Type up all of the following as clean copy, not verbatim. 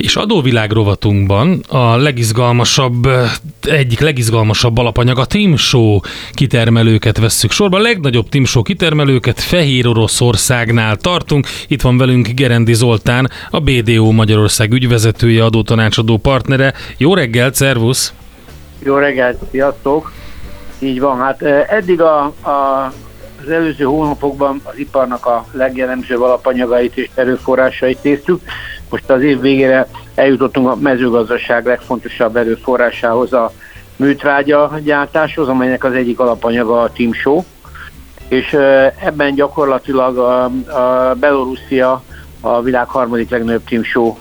És adóvilág rovatunkban a egyik legizgalmasabb alapanyag a Timsó kitermelőket vesszük sorba. A legnagyobb Timsó kitermelőket Fehér Oroszországnál tartunk. Itt van velünk Gerendi Zoltán, a BDO Magyarország ügyvezetője, adótanácsadó partnere. Jó reggelt, szervusz! Jó reggelt, sziasztok! Így van, hát eddig az előző hónapokban az iparnak a legjellemzőbb alapanyagait és erőforrásait néztük. Most az év végére eljutottunk a mezőgazdaság legfontosabb erőforrásához, a műtrágya gyártáshoz, amelynek az egyik alapanyaga a Timsó. És ebben gyakorlatilag a Belorusszia a világ harmadik legnagyobb Timsó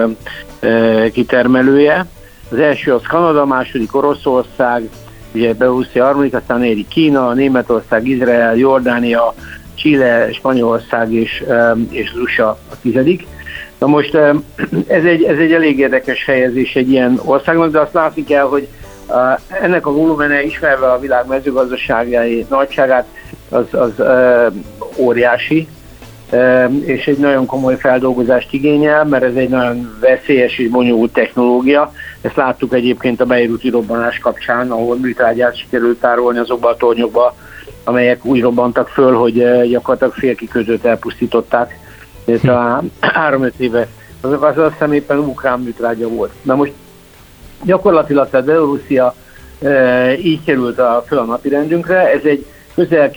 kitermelője. Az első az Kanada, második Oroszország, ugye Belorusszia harmadik, aztán éri Kína, Németország, Izrael, Jordánia, Chile, Spanyolország és az USA a tizedik. Na most ez egy elég érdekes helyezés egy ilyen országnak, de azt látni kell, hogy ennek a volumene, ismerve a világ mezőgazdasági nagyságát, az óriási, és egy nagyon komoly feldolgozást igényel, mert ez egy nagyon veszélyes és bonyolult technológia. Ezt láttuk egyébként a beiruti robbanás kapcsán, ahol műtrágyát sikerült tárolni azokba a tornyokba, amelyek úgy robbantak föl, hogy gyakorlatilag félkikötőt elpusztították. Talán 3-5 éve. Az azt hiszem éppen ukrán műtrágya volt. Na most gyakorlatilag a Belorusszia így került föl a napirendünkre. Ez egy közel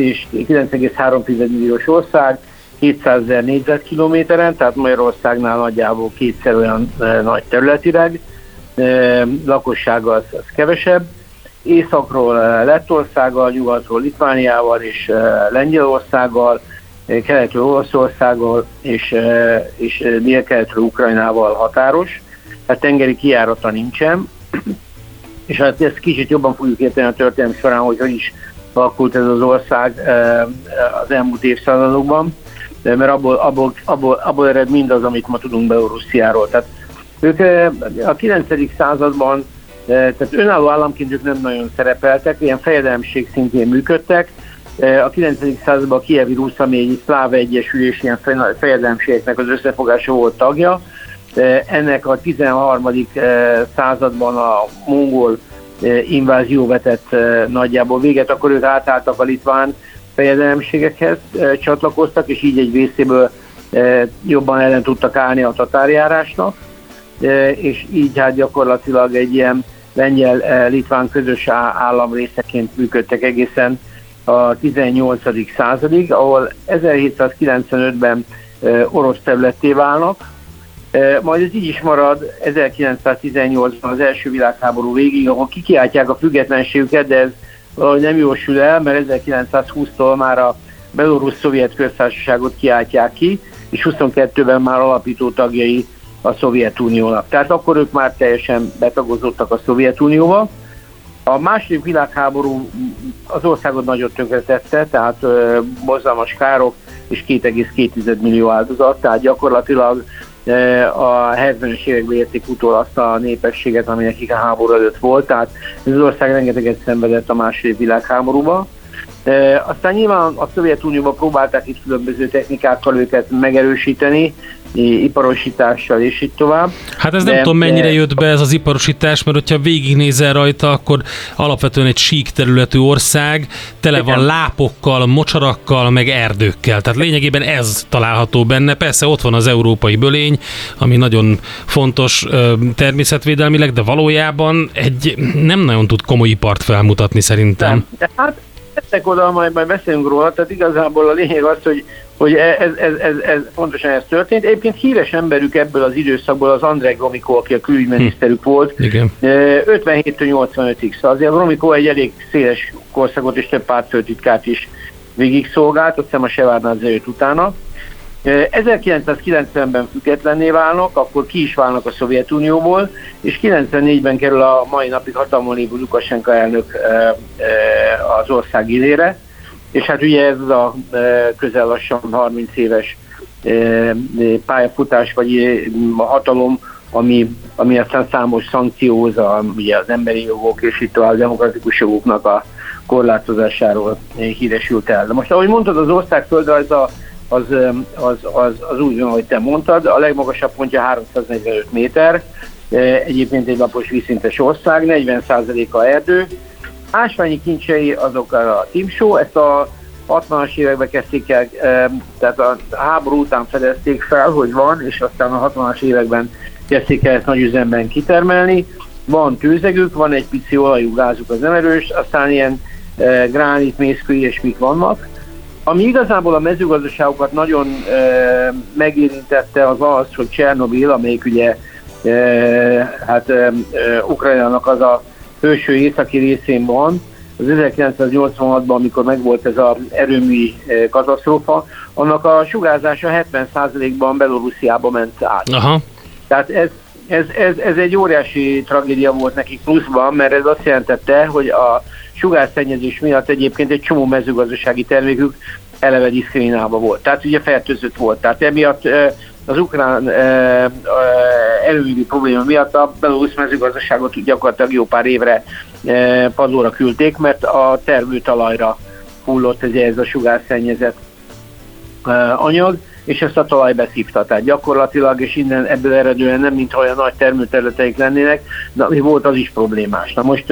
9,3 milliós ország, 200 000 négyzetkilométeren, tehát Magyarországnál nagyjából kétszer olyan nagy területileg, lakossága az kevesebb. Északról Lettországgal, nyugatról Litvániával és Lengyelországgal, keletről Oroszországgal és délkeletről Ukrajnával határos, tehát tengeri kijárata nincsen, és hát ezt kicsit jobban fogjuk érteni a történelem során, hogy is alakult ez az ország az elmúlt évszázadokban, mert abból ered mindaz, amit ma tudunk Belorussziáról. Tehát ők a 9. században, tehát önálló államként ők nem nagyon szerepeltek, ilyen fejedelemség szintjén működtek. A 9. században a Kijevi Rusz, ami egy szláv egyesülés, ilyen fejedelemségeknek az összefogása volt tagja. Ennek a 13. században a mongol invázió vetett nagyjából véget, akkor ők átálltak a litván fejedelemségekhez, csatlakoztak, és így egy részéből jobban ellen tudtak állni a tatárjárásnak, és így hát gyakorlatilag egy ilyen lengyel-litván közös állam részeként működtek egészen a 18. századig, ahol 1795-ben orosz területté válnak, majd ez így is marad 1918-ban az első világháború végig, ahol kikiáltják a függetlenségüket, de ez valahogy nem jósul el, mert 1920-tól már a Belorusz-Szovjet köztársaságot kiáltják ki, és 22-ben már alapító tagjai a Szovjetuniónak. Tehát akkor ők már teljesen betagozottak a Szovjetunióba. A második világháború az országot nagyot tönkretette, tehát borzalmas károk és 2,2 millió áldozat, tehát gyakorlatilag a 70-es években érték utol azt a népességet, ami nekik a háború előtt volt, tehát ez az ország rengeteget szenvedett a második világháborúban. Aztán nyilván a Szovjetunióban próbálták itt különböző technikákkal őket megerősíteni, iparosítással és így tovább. Hát ez nem tudom mennyire jött be ez az iparosítás, mert hogyha végignézel rajta, akkor alapvetően egy sík területű ország, tele van lápokkal, mocsarakkal, meg erdőkkel. Tehát lényegében ez található benne. Persze ott van az európai bölény, ami nagyon fontos természetvédelmileg, de valójában nem nagyon tud komoly ipart felmutatni szerintem. Nem. De hát ezek oda, majd beszélünk róla, tehát igazából a lényeg az, hogy ez pontosan ez történt. Egyébként híres emberük ebből az időszakból az Andrej Gromyko, aki a külügyminiszterük volt, 57-től 85-ig. Szóval azért Gromyko egy elég széles korszakot és több pártfőtitkát is végig szolgált, azt hiszem a Sevardnadze jött utána. 1990-ben függetlenné válnak, akkor ki is válnak a Szovjetunióból, és 94-ben kerül a mai napig hatalmon lévő Lukasenka elnök az ország élére, és hát ugye ez a közel lassan 30 éves pályafutás, vagy a hatalom, ami aztán számos szankcióz, ugye az emberi jogok és itt a demokratikus jogoknak a korlátozásáról híresült el. De most, ahogy mondtad, az ország földrajza az úgy van, ahogy te mondtad, a legmagasabb pontja 345 méter, egyébként egy lapos vízszintes ország, 40%-a erdő. Ásványi kincsei azok a Timsó, ezt a 60-as években kezdték el, tehát a háború után fedezték fel, hogy van, és aztán a 60-as években kezdték el ezt nagy üzemben kitermelni. Van tőzegük, van egy pici olajú gázuk, az nem erős, aztán ilyen gránit, mészkő, ilyesmik vannak. Ami igazából a mezőgazdaságokat nagyon megérintette, az az, hogy Csernobil, amelyik ugye Ukrajnának az a felső északi részén van, az 1986-ban, amikor megvolt ez az erőmű katasztrófa, annak a sugárzása 70%-ban Belorussziába ment át. Aha. Tehát ez egy óriási tragédia volt nekik pluszban, mert ez azt jelentette, hogy a sugárszennyezés miatt egyébként egy csomó mezőgazdasági termékük eleve diszkriminálva volt. Tehát ugye fertőzött volt. Tehát emiatt az ukrán erőművi probléma miatt a belorusz mezőgazdaságot gyakorlatilag jó pár évre padlóra küldték, mert a termőtalajra hullott ez a sugárszennyezett anyag, és ezt a talaj beszívta. Tehát gyakorlatilag, és innen ebből eredően nem mintha olyan nagy termőterületeik lennének, de ami volt, az is problémás. Na most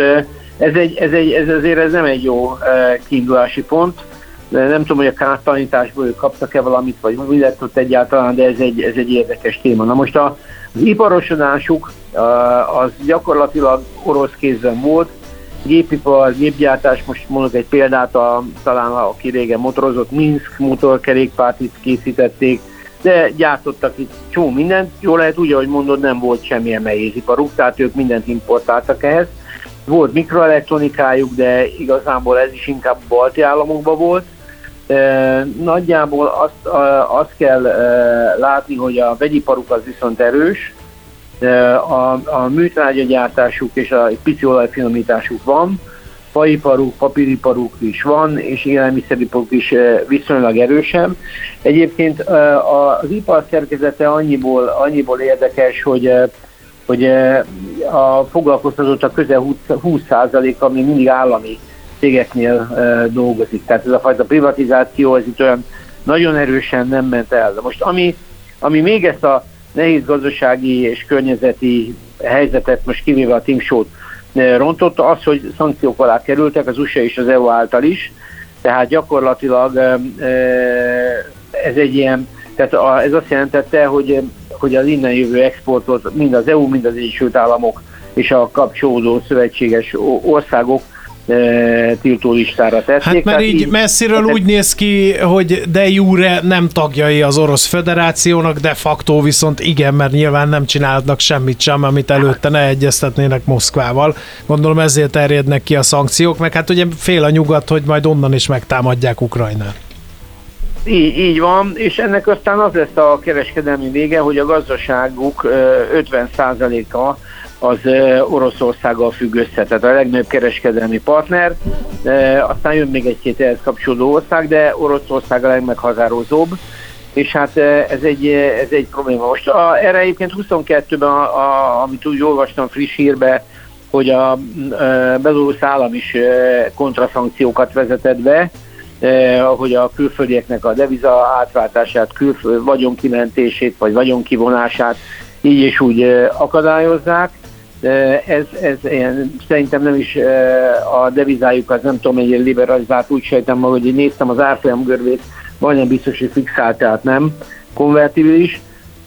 ez azért nem egy jó kiindulási pont. Nem tudom, hogy a kártalanításból ők kaptak-e valamit, vagy mi lett ott egyáltalán, de ez egy érdekes téma. Na most az iparosodásuk az gyakorlatilag orosz kézben volt, gépipar, gépgyártás, most mondok egy példát, talán aki régen motorozott, Minsk motorkerékpárt itt készítették, de gyártottak itt csomó mindent, jól lehet úgy, ahogy mondod, nem volt semmilyen nehéziparuk, tehát ők mindent importáltak ehhez. Volt mikroelektronikájuk, de igazából ez is inkább balti államokban volt. Nagyjából azt kell látni, hogy a vegyiparuk az viszont erős, a műtrágyagyártásuk és a pici olajfinomításuk van, faiparuk, papíriparuk is van, és élelmiszeriparuk is viszonylag erősen. Egyébként az ipar szerkezete annyiból érdekes, hogy a foglalkoztatottak közel 20%-a ami mindig állami cégeknél dolgozik. Tehát ez a fajta privatizáció, ez itt olyan nagyon erősen nem ment el. De most ami még ezt a nehéz gazdasági és környezeti helyzetet, most kivéve a Timsót rontotta, az, hogy szankciók alá kerültek az USA és az EU által is. Tehát gyakorlatilag ez egy ilyen, tehát ez azt jelentette, hogy az innen jövő exportot mind az EU, mind az Egyesült Államok és a kapcsolódó szövetséges országok tiltó listára tették. Hát mert így messziről úgy néz ki, hogy de jure nem tagjai az Orosz Föderációnak, de facto viszont igen, mert nyilván nem csinálnak semmit sem, amit előtte ne egyeztetnének Moszkvával. Gondolom ezért terjednek ki a szankciók, meg hát ugye fél a nyugat, hogy majd onnan is megtámadják Ukrajnát. Így van, és ennek aztán az lesz a kereskedelmi vége, hogy a gazdaságuk 50%-a az Oroszországgal függ össze, tehát a legnagyobb kereskedelmi partner, aztán jön még egy-két ehhez kapcsolódó ország, de Oroszország a legmeghatározóbb, és hát ez egy probléma. Most erre egyébként 22-ben, amit úgy olvastam friss hírbe, hogy a belorusz állam is kontraszankciókat vezetett be, hogy a külföldieknek a deviza átváltását, vagyonkimentését vagy vagyonkivonását így és úgy akadályozzák. Ez szerintem nem is a devizájukat, nem tudom, hogy liberalizált, úgy sejtem, hogy néztem az árfolyam görbét, majdnem biztos, hogy fixált, tehát nem konvertibilis.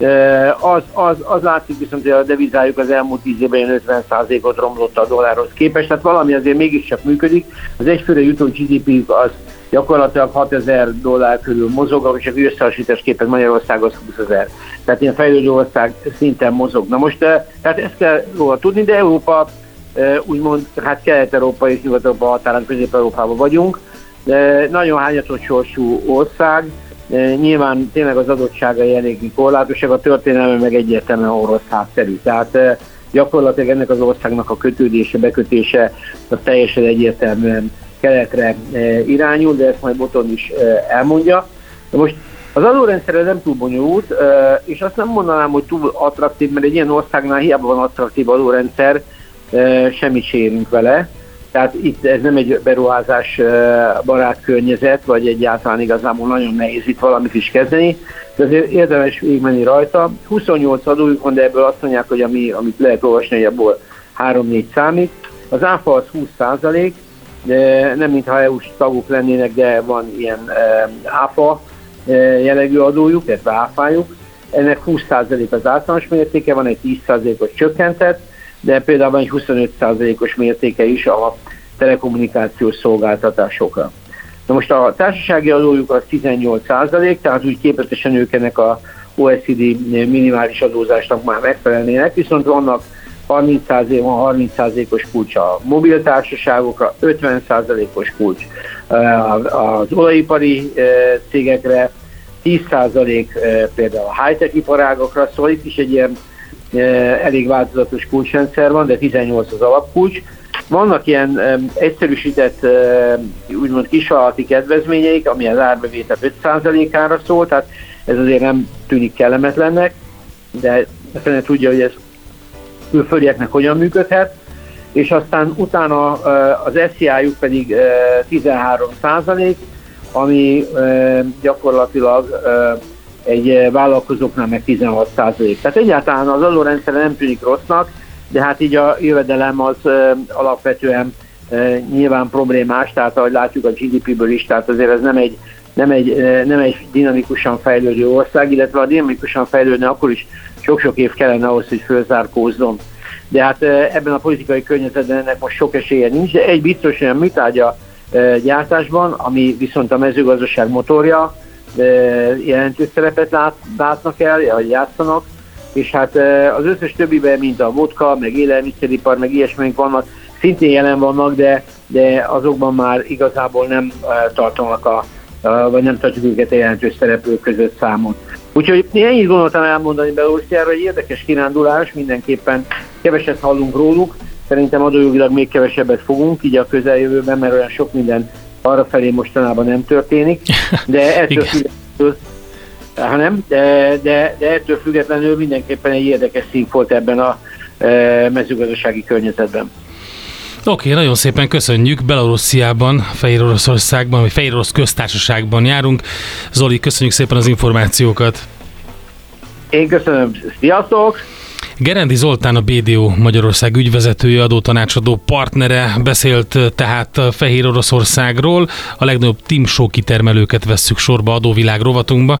Az látszik viszont, hogy a devizájuk az elmúlt 10 évben 50%-ot romlott a dollárhoz képest, tehát valami azért mégiscsak működik. Az egyfőre jutó GDP az gyakorlatilag $6,000 körül mozog, és csak összehasonlítás képest Magyarországhoz 20,000. Tehát ilyen fejlődő ország szinten mozog. Na most, tehát ezt kell róla tudni, de Európa, úgymond, hát Kelet-Európa és Nyugat-Európa határán, Közép-Európában vagyunk. Nagyon hányatott sorsú ország, nyilván tényleg az adottságai eléggé korlátosak, a történelme meg egyértelműen orosz hátterű. Tehát gyakorlatilag ennek az országnak a bekötése az teljesen egyértelműen keletre irányul, de ezt majd Botond is elmondja. De most az adórendszerre nem túl bonyolult, és azt nem mondanám, hogy túl attraktív, mert egy ilyen országnál hiába van attraktív adórendszer, semmit se érünk vele. Tehát itt ez nem egy beruházás barát környezet, vagy egyáltalán igazából nagyon nehéz itt valamit is kezdeni, de azért érdemes végigmenni rajta. 28 adójuk van, de ebből azt mondják, hogy amit lehet olvasni, hogy abból 3-4 számít. Az áfa az 20%, de nem mintha EU-s tagok lennének, de van ilyen áfa jellegű adójuk, illetve áfájuk. Ennek 20% az általános mértéke, van egy 10%-os csökkentett, de például van egy 25%-os mértéke is a telekommunikációs szolgáltatásokra. Na most a társasági adójuk az 18%, tehát úgy képletesen ők ennek a OECD minimális adózásnak már megfelelnének, viszont vannak 30%-os kulcs a mobiltársaságokra, 50%-os kulcs az olajipari cégekre, 10% például a high-tech iparágokra, szóval itt is egy ilyen elég változatos kulcsrendszer van, de 18 az alapkulcs. Vannak ilyen egyszerűsített, úgymond kisvállalati kedvezményeik, ami az árbevétel 5%-ára szól, tehát ez azért nem tűnik kellemetlennek, de a fene tudja, hogy ez külföldieknek hogyan működhet, és aztán utána az SZIA-juk pedig 13%, ami gyakorlatilag egy vállalkozóknál meg 16%. Tehát egyáltalán az adórendszer nem tűnik rossznak, de hát így a jövedelem az alapvetően nyilván problémás, tehát ahogy látjuk a GDP-ből is, tehát azért ez nem egy dinamikusan fejlődő ország, illetve a dinamikusan fejlődne akkor is sok-sok év kellene ahhoz, hogy fölzárkózzon. De hát ebben a politikai környezetben ennek most sok esélye nincs, de egy biztos olyan műtárgya gyártásban, ami viszont a mezőgazdaság motorja, jelentős szerepet látnak el, vagy játszanak, és hát az összes többiben, mint a vodka, meg élelmiszeripar, meg ilyesmik vannak, szintén jelen vannak, de azokban már igazából nem tartanak vagy nem tartjuk őket a jelentős szereplők között számon. Úgyhogy én ennyit gondoltam elmondani Belorussziáról, hogy érdekes kirándulás, mindenképpen keveset hallunk róluk, szerintem adójogilag még kevesebbet fogunk, így a közeljövőben, mert olyan sok minden arrafelé mostanában nem történik, de ettől függetlenül, de ettől függetlenül mindenképpen egy érdekes szín volt ebben a mezőgazdasági környezetben. Oké, nagyon szépen köszönjük. Belorussziában, Fehéroroszországban, vagy Fehérorosz köztársaságban járunk. Zoli, köszönjük szépen az információkat. Én köszönöm. Sziasztok! Gerendi Zoltán, a BDO Magyarország ügyvezetője, adótanácsadó partnere beszélt tehát Fehéroroszországról. A legnagyobb Timsó kitermelőket vesszük sorba adóvilág rovatunkba.